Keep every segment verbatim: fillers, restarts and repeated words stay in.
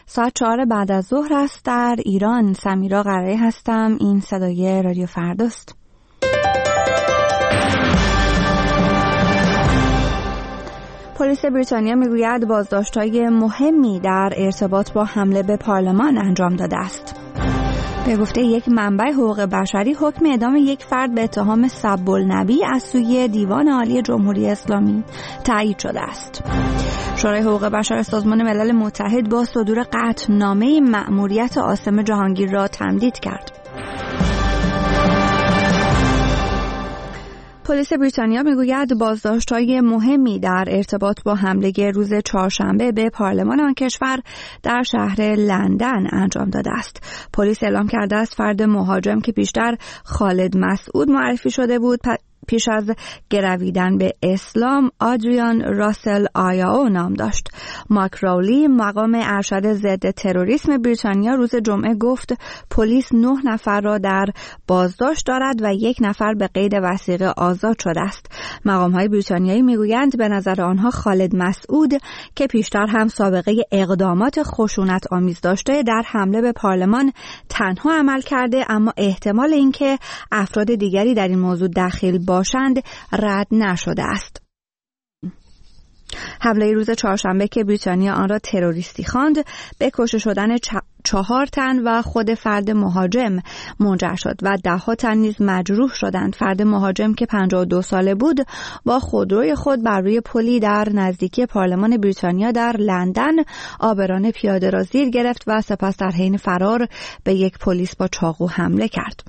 ساعت چهار بعد از ظهر است در ایران. سمیرا قرایی هستم. این صدای رادیو فرداست. پلیس بریتانیا میگوید بازداشت‌های مهمی در ارتباط با حمله به پارلمان انجام داده است. به گفته یک منبع حقوق بشری، حکم اعدام یک فرد به اتهام سب النبی از سوی دیوان عالی جمهوری اسلامی تایید شده است. شورای حقوق بشر سازمان ملل متحد با صدور قطعنامه مأموریت عاصم جهانگیر را تمدید کرد. پلیس بریتانیا میگوید بازداشت‌های مهمی در ارتباط با حمله روز چهارشنبه به پارلمان آن کشور در شهر لندن انجام داده است. پلیس اعلام کرده است فرد مهاجم که پیشتر خالد مسعود معرفی شده بود پیش از گرویدن به اسلام آدریان راسل آیاو نام داشت. مارک راولی مقام ارشد ضد تروریسم بریتانیا روز جمعه گفت پلیس نه نفر را در بازداشت دارد و یک نفر به قید وثیقه آزاد شده است. مقام‌های بریتانیایی میگویند به نظر آنها خالد مسعود که پیشتر هم سابقه اقدامات خشونت آمیز داشته در حمله به پارلمان تنها عمل کرده، اما احتمال اینکه افراد دیگری در این موضوع دخیل باشند رد نشده است. حمله روز چهارشنبه که بریتانیا آن را تروریستی خواند به کشته شدن چهار تن و خود فرد مهاجم منجر شد و ده ها تن نیز مجروح شدند. فرد مهاجم که پنجاه و دو ساله بود با خودروی خود بر روی پلی در نزدیکی پارلمان بریتانیا در لندن عابران پیاده را زیر گرفت و سپس در حین فرار به یک پلیس با چاقو حمله کرد.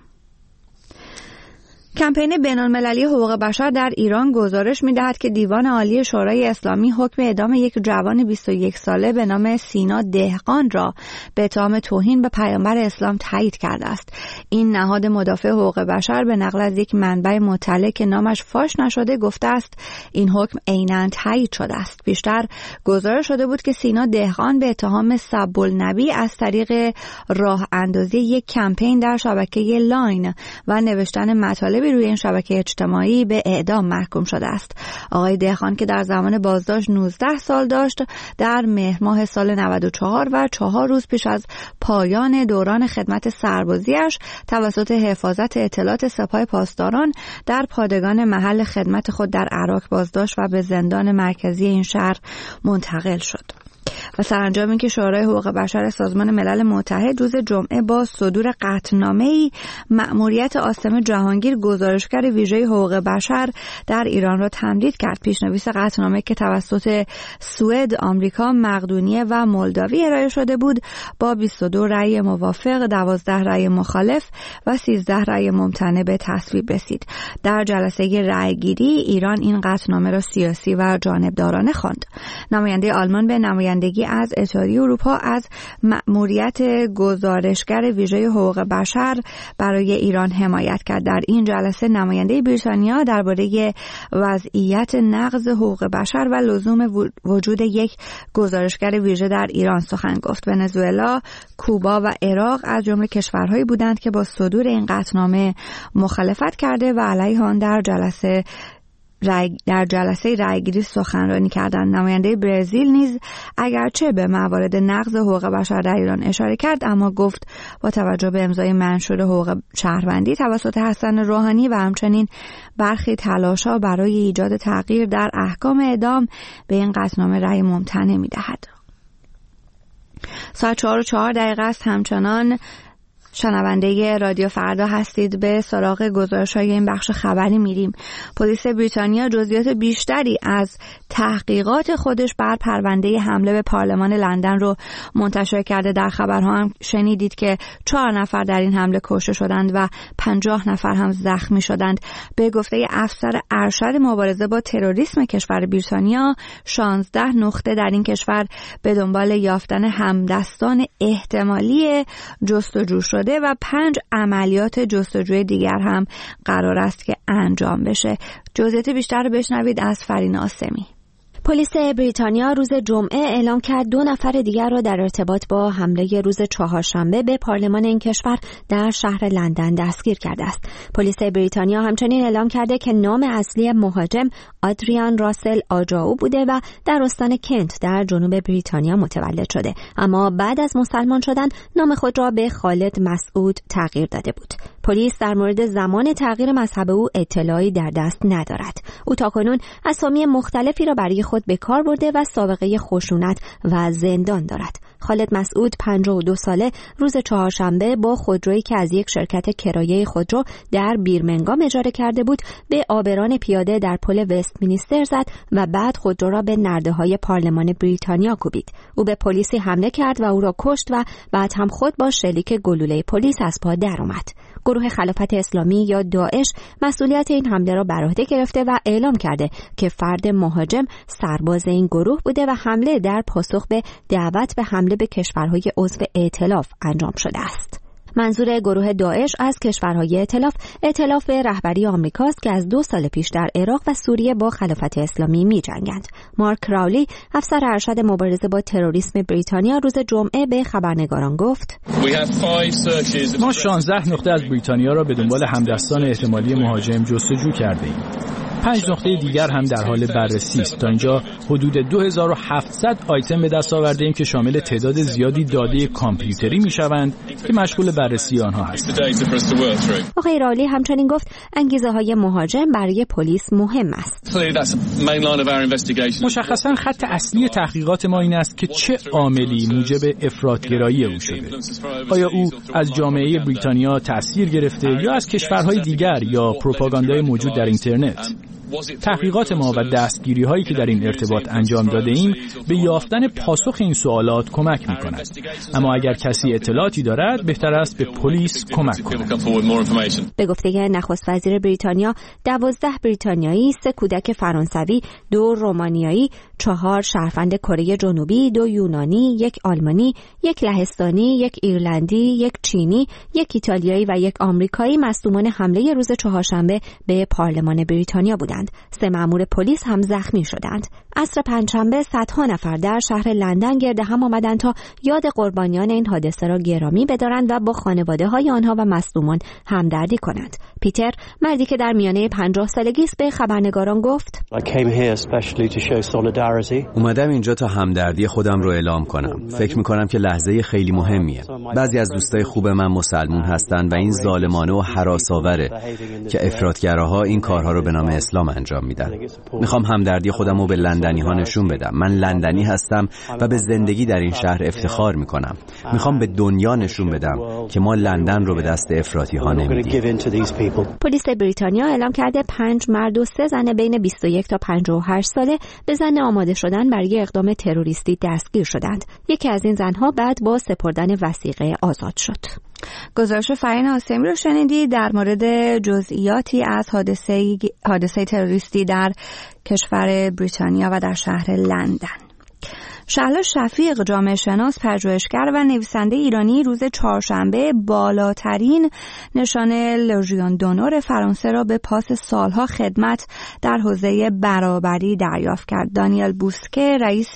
کمپین بین‌المللی حقوق بشر در ایران گزارش می‌دهد که دیوان عالی شورای اسلامی حکم اعدام یک جوان بیست و یک ساله به نام سینا دهقان را به اتهام توهین به پیامبر اسلام تایید کرده است. این نهاد مدافع حقوق بشر به نقل از یک منبع مطلع که نامش فاش نشده گفته است این حکم عیناً تایید شده است. بیشتر گزارش شده بود که سینا دهقان به اتهام سب النبی از طریق راه اندازی یک کمپین در شبکه لاین و نوشتن مطالب روی این شبکه اجتماعی به اعدام محکوم شده است. آقای دهقان که در زمان بازداشت نوزده سال داشت در مهر ماه سال نود و چهار و چهار روز پیش از پایان دوران خدمت سربازیش توسط حفاظت اطلاعات سپاه پاسداران در پادگان محل خدمت خود در عراق بازداشت و به زندان مرکزی این شهر منتقل شد. و سرانجام این که شورای حقوق بشر سازمان ملل متحد روز جمعه با صدور قطعنامه‌ای مأموریت عاصم جهانگیر گزارشگر ویژه حقوق بشر در ایران را تمدید کرد. پیشنویس قطعنامه که توسط سوئد، آمریکا، مقدونیه و مولداوی ارائه شده بود با بیست و دو رأی موافق، دوازده رأی مخالف و سیزده رأی ممتنع به تصویب رسید. در جلسه رأیگیری ایران این قطعنامه را سیاسی و جانبدارانه خواند. نماینده آلمان به نمایندگی از اتحادیه اروپا از مأموریت گزارشگر ویژه حقوق بشر برای ایران حمایت کرد. در این جلسه نماینده بریتانیا درباره وضعیت نقض حقوق بشر و لزوم وجود یک گزارشگر ویژه در ایران سخن گفت. ونزوئلا، کوبا و عراق از جمله کشورهایی بودند که با صدور این قطعنامه مخالفت کرده و علیه آن در جلسه رای در جلسه رایگیری سخنرانی کردند. نماینده برزیل نیز اگرچه به موارد نقض حقوق بشر در ایران اشاره کرد، اما گفت با توجه به امضای منشور حقوق شهروندی توسط حسن روحانی و همچنین برخی تلاش‌ها برای ایجاد تغییر در احکام اعدام به این قطعنامه رأی ممتنع می‌دهد. ساعت چهار و چهار دقیقه است. همچنان شنونده رادیو فردا هستید. به سراغ گزارش‌های این بخش خبری میریم. پلیس بریتانیا جزئیات بیشتری از تحقیقات خودش بر پرونده حمله به پارلمان لندن رو منتشر کرده. در خبرها هم شنیدید که چهار نفر در این حمله کشته شدند و پنجاه نفر هم زخمی شدند. به گفته افسر ارشد مبارزه با تروریسم کشور بریتانیا، شانزده نقطه در این کشور به دنبال یافتن همدستان احتمالی جستجو شده و پنج عملیات جستجوی دیگر هم قرار است که انجام بشه. جزئیات بیشتر رو بشنوید از فرین آسمی. پلیس بریتانیا روز جمعه اعلام کرد دو نفر دیگر را در ارتباط با حمله روز چهارشنبه به پارلمان این کشور در شهر لندن دستگیر کرده است. پلیس بریتانیا همچنین اعلام کرده که نام اصلی مهاجم آدریان راسل آجاو بوده و در استان کنت در جنوب بریتانیا متولد شده، اما بعد از مسلمان شدن نام خود را به خالد مسعود تغییر داده بود. پلیس در مورد زمان تغییر مذهب او اطلاعی در دست ندارد. او تاکنون اسامی مختلفی را برای خود به کار برده و سابقه خشونت و زندان دارد. خالد مسعود پنجاه و دو ساله روز چهارشنبه با خودرویی که از یک شرکت کرایه خودرو در بیرمنگام اجاره کرده بود به آبران پیاده در پل وستمینستر زد و بعد خودرو را به نرده‌های پارلمان بریتانیا کوبید. او به پلیسی حمله کرد و او را کشت و بعد هم خود با شلیک گلوله پلیس از پا درآمد. گروه خلافت اسلامی یا داعش مسئولیت این حمله را بر عهده گرفته و اعلام کرده که فرد مهاجم سرباز این گروه بوده و حمله در پاسخ به دعوت به حمله به کشورهای عضو ائتلاف انجام شده است. منظور گروه داعش از کشورهای ائتلاف ائتلاف رهبری آمریکاست که از دو سال پیش در عراق و سوریه با خلافت اسلامی می جنگند. مارک راولی افسر ارشد مبارزه با تروریسم بریتانیا روز جمعه به خبرنگاران گفت: ما شانزده نقطه از بریتانیا را به دنبال همدستان احتمالی مهاجم جستجو کرده ایم. پنج نقطه دیگر هم در حال بررسی است. تا اینجا حدود دو هزار و هفتصد آیتم به دست آورده ایم که شامل تعداد زیادی داده کامپیوتری میشوند که مشغول بررسی آنها هستند. آقای رالی همچنین گفت انگیزه های مهاجم برای پلیس مهم است. مشخصاً خط اصلی تحقیقات ما این است که چه عاملی موجب افراط‌گرایی او شده. آیا او از جامعه بریتانیا تأثیر گرفته یا از کشورهای دیگر یا پروپاگاندای موجود در اینترنت؟ تحقیقات ما و دستگیری هایی که در این ارتباط انجام داده ایم به یافتن پاسخ این سوالات کمک می کند. اما اگر کسی اطلاعاتی دارد بهتر است به پلیس کمک کند. به گفته نخست وزیر بریتانیا، دوازده بریتانیایی، سه کودک فرانسوی، دو رومانیایی، چهار شهروند کره جنوبی، دو یونانی، یک آلمانی، یک لهستانی، یک ایرلندی، یک چینی، یک ایتالیایی و یک آمریکایی مصدومان حمله روز چهارشنبه به پارلمان بریتانیا بودند. سه مأمور پلیس هم زخمی شدند. عصر پنجشنبه صدها نفر در شهر لندن گرد هم آمدند تا یاد قربانیان این حادثه را گرامی بدارند و با خانواده‌های آنها و مصدومان همدردی کنند. پیتر، مردی که در میانه پنجاه سالگی است، به خبرنگاران گفت: اومدم اینجا تا همدردی خودم رو اعلام کنم. فکر می‌کنم که لحظه خیلی مهمیه. بعضی از دوستای خوب من مسلمون هستن و این ظالمانه و هراس‌آوره که افراطگراها این کارها رو به نام اسلام انجام میدن. میخوام همدردی خودم رو به لندنی ها نشون بدم. من لندنی هستم و به زندگی در این شهر افتخار میکنم. میخوام به دنیا نشون بدم که ما لندن رو به دست افراطی ها نمیدیم. پلیس بریتانیا اعلام کرده پنج مرد و سه زن بین بیست و یک تا پنجاه و هشت ساله به ظن آماده شدن برای اقدام تروریستی دستگیر شدند. یکی از این زنها بعد با سپردن وثیقه آزاد شد. گزارش فرین حاسمی رو شنیدید در مورد جزئیاتی از حادثه حادثه تروریستی در کشور بریتانیا و در شهر لندن. شهلا شفیق، جامعه شناس، پژوهشگر و نویسنده ایرانی، روز چهارشنبه بالاترین نشان لژیون دونور فرانسه را به پاس سالها خدمت در حوزه برابری دریافت کرد. دانیل بوسکه، رئیس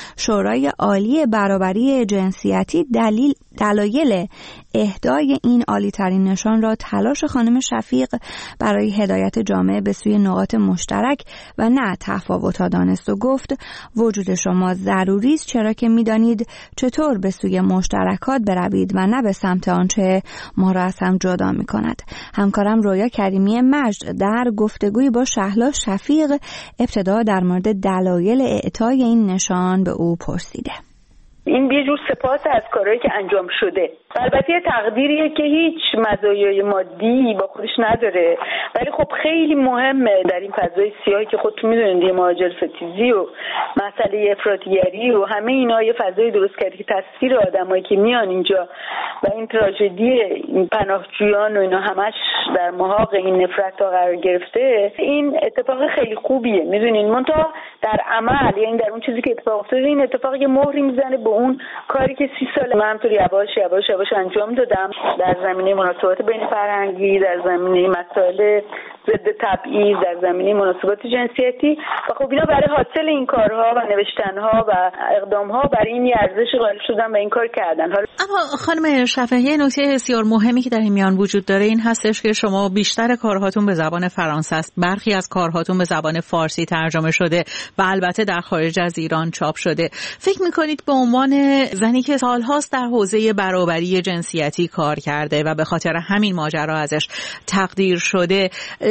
شورای عالی برابری جنسیتی، دلیل دلایل اهدای این عالی‌ترین نشان را تلاش خانم شفیق برای هدایت جامعه به سوی نقاط مشترک و نه تفاوت‌ها دانست و گفت وجود شما ضروری است، چرا که می‌دانید چطور به سوی مشترکات بروید و نه به سمت آنچه ما را از هم جدا می‌کند. همکارم رویا کریمی مجد در گفتگویی با شهلا شفیق ابتدا در مورد دلایل اعطای این نشان به او پرسیده. این یه جور سپاس از کارهایی که انجام شده. البته تقدیریه که هیچ مزایای مادی با خودش نداره، ولی خب خیلی مهمه در این فضای سیاهی که خودتون میدونید یه مهاجر ستیزی و مسئله افراطگری و همه اینا یه فضای درست کرده که تصویر آدمایی که میان اینجا و این تراژدی این پناهجویان و اینا همش در محاق این نفرت ها قرار گرفته. این اتفاق خیلی خوبیه، میدونین، منتها در عمل، یعنی در اون چیزی که اتفاق افتاده، این اتفاقی که مهری میزنه به اون کاری که سی سال من همطور یواش یواش یواش انجام دادم در زمینه مناسبات بین فرهنگی، در زمینه مسائل ضد تبعیض در زمینه مناسبات جنسیتی و خب اینا برای حاصل این کارها و نوشتنها و اقدامها برای این ارزش قائل شدن و این کار کردن. حالا اما خانم شفیعی، نکته بسیار مهمی که در این میان وجود داره این هستش که شما بیشتر کارهاتون به زبان فرانسه است، برخی از کارهاتون به زبان فارسی ترجمه شده و البته در خارج از ایران چاپ شده. فکر میکنید به عنوان زنی که سالهاست در حوزه برابری جنسیتی کار کرده و به خاطر همین ماجرا ازش تقدیر شده،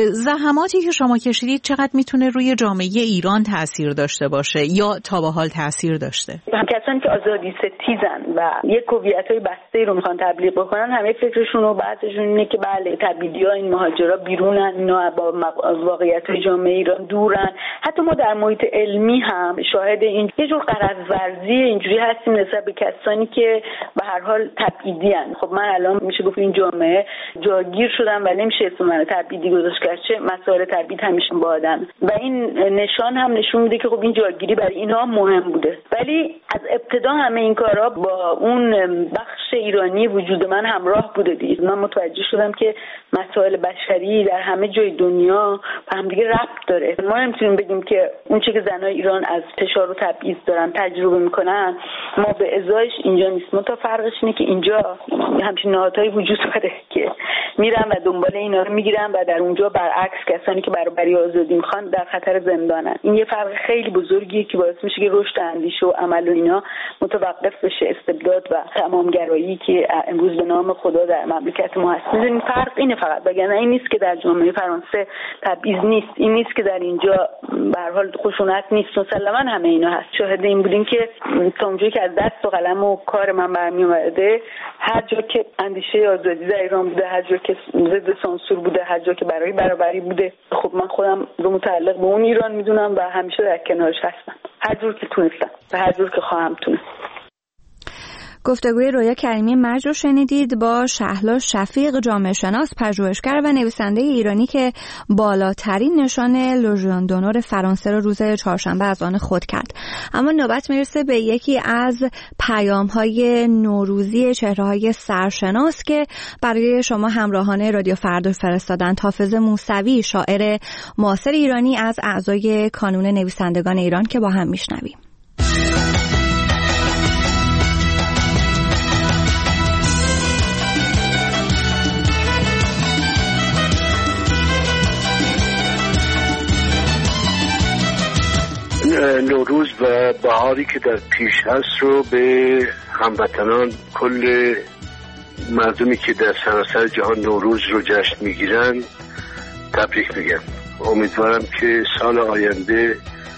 زحماتی که شما کشیدید چقدر میتونه روی جامعه ایران تاثیر داشته باشه یا تا به حال تاثیر داشته؟ کسانی که آزادی ستیزن و یک هویت‌های بسته رو میخوان تبلیغ بکنن، همه فکرشون و بعضشون اینه که بله تبعیدی‌ها، این مهاجرا بیرونن، اینا با واقعیت‌های جامعه ایران دورن. حتی ما در محیط علمی هم شاهد این یه جور غرض‌ورزی اینجوری هستیم نسبت به کسانی که به هر حال تبعیدی‌ان. خب من الان میشه گفت این جامعه جاگیر شدم و نمیشه اسم من تبعیدی گذاشت، گرچه مسائل تبعید همیشه بادن و این نشان هم نشون میده که خب این جاگیری برای اینها مهم بوده. ولی از ابتدا همه این کارا با اون بخش ایرانی وجود من همراه بوده دیگه. من متوجه شدم که مسائل بشری در همه جای دنیا به هم دیگه ربط داره. ما نمیتونیم بگیم که اون چیزی که زنای ایران از فشار و تبعیض دارن تجربه میکنن ما به ازایش اینجا نیست. منتها فرقش اینه که اینجا همچین نهادهایی وجود داره که میرن و دنبال اینا رو میگیرن و در اونجا برعکس کسانی که برابری آزادی میخوان در خطر زندانن. این یه فرق خیلی بزرگیه که باعث میشه که رشد اندیشه و عمل و اینا متوقف بشه. استبداد و تمامگرایی که امروز به نام خدا در مملکت ما هست، این فرق اینه فقط. وگرنه این نیست که در جامعه فرانسه تبعیض نیست، این نیست که در اینجا به هر حال خشونت نیست. مسلماً همه اینا هست. شاهد این بودیم که تا اونجایی که از دست و قلم و کار من برمی اومده، هر جا که اندیشه آزادی در ایران بوده، هر جا که ضد سانسور بوده، هر جا که برای برابری بوده، خب من خودم رو متعلق به اون ایران میدونم و همیشه در کنارش هستم، هر جور که تونستم و هر جور که خواهم تونست. گفتگوی رویا کریمی مرج رو شنیدید با شهلا شفیق، جامعه شناس، پژوهشگر و نویسنده ایرانی که بالاترین نشان لژیون دونور فرانسه رو روز چهارشنبه از آن خود کرد. اما نوبت میرسه به یکی از پیام‌های نوروزی چهره‌های سرشناس که برای شما همراهان رادیو فردا فرستادن. حافظ موسوی، شاعر معاصر ایرانی، از اعضای کانون نویسندگان ایران که با هم میشنویم. نوروز و بهاری که در پیش هست رو به هموطنان، کل مردمی که در سراسر جهان نوروز رو جشن میگیرن تبریک میگم. امیدوارم که سال آینده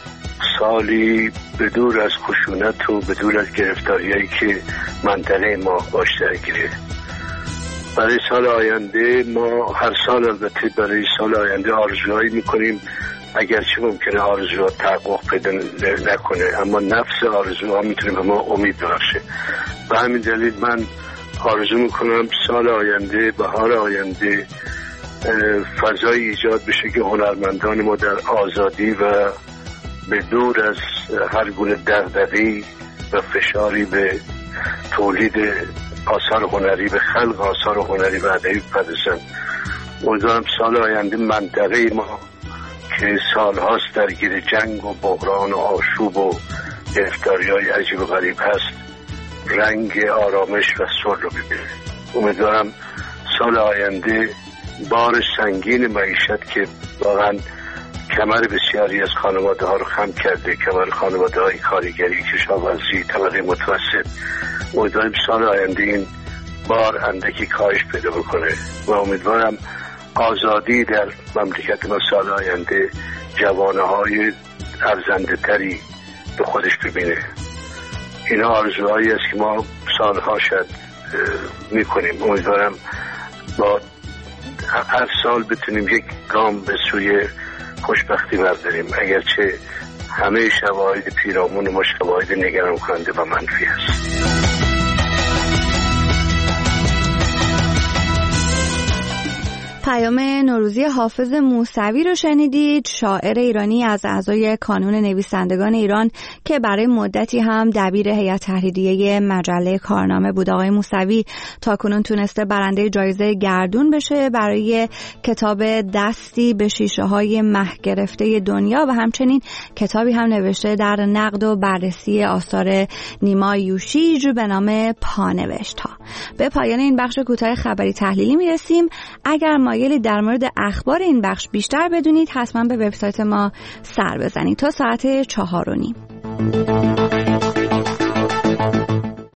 سالی بدور از خشونت و بدور از گرفتاریایی که منطقه ما باش درگیره. برای سال آینده ما هر سال البته برای سال آینده آرزوهایی میکنیم، اگرچه ممکنه آرزوها تحقق پیدا نکنه، اما نفس آرزوها میتونه به ما امید ببخشه. به همین دلیل من آرزو میکنم سال آینده، بهار آینده، فضایی ایجاد بشه که هنرمندان ما در آزادی و به دور از هر گونه دغدغه‌ای و فشاری به تولید آثار هنری، به خلق آثار هنری و ادبی بپردازن. امیدوارم سال آینده منطقه ما که سالهاست درگیر جنگ و بحران و آشوب و گرفتاری‌های عجیب و غریب هست رنگ آرامش و صلح رو ببینه. امیدوارم سال آینده بار سنگین معیشت که واقعا کمر بسیاری از خانواده ها رو خم کرده، کمر خانواده های کارگری، کشاورزی، طبقه متوسط، امیدوارم سال آینده این بار اندکی کاهش پیدا بکنه و امیدوارم آزادی در مملکت ما سال آینده جوانه های ارزنده تری به خودش ببینه. اینا آرزوهایی است که ما سالها شد میکنیم. امیدوارم با هر سال بتونیم یک گام به سوی خوشبختی برداریم، اگرچه همه شواهد پیرامون ما شواهد نگران کننده و منفی است. پیام نوروزی حافظ موسوی رو شنیدید، شاعر ایرانی از اعضای کانون نویسندگان ایران که برای مدتی هم دبیر هیئت تحریریه مجله کارنامه بود. آقای موسوی تاکنون تونسته برنده جایزه گردون بشه برای کتاب دستی به شیشه های مه گرفته دنیا و همچنین کتابی هم نوشته در نقد و بررسی آثار نیما یوشیج به نام پانوشت ها. به پایان این بخش کوتاه خبری تحلیلی میرسیم. اگر مایلی در مورد اخبار این بخش بیشتر بدونید حتما به وبسایت ما سر بزنید. تا ساعت چهار و نیم.